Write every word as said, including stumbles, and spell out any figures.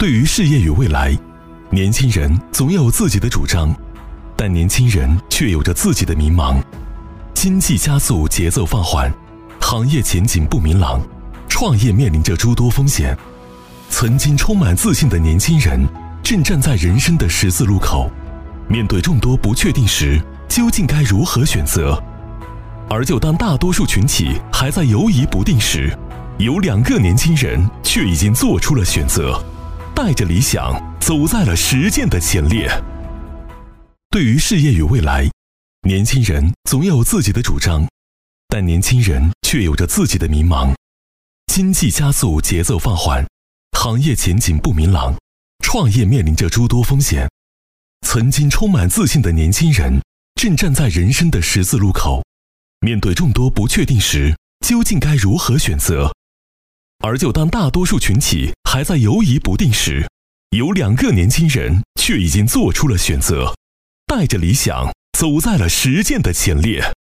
对于事业与未来，年轻人总有自己的主张，但年轻人却有着自己的迷茫。经济加速，节奏放缓，行业前景不明朗，创业面临着诸多风险。曾经充满自信的年轻人正站在人生的十字路口，面对众多不确定时，究竟该如何选择？而就当大多数群体还在犹疑不定时，有两个年轻人却已经做出了选择，带着理想走在了实践的前列。对于事业与未来，年轻人总有自己的主张，但年轻人却有着自己的迷茫。经济加速，节奏放缓，行业前景不明朗，创业面临着诸多风险。曾经充满自信的年轻人正站在人生的十字路口，面对众多不确定时，究竟该如何选择？而就当大多数群体还在犹疑不定时，有两个年轻人却已经做出了选择，带着理想走在了实践的前列。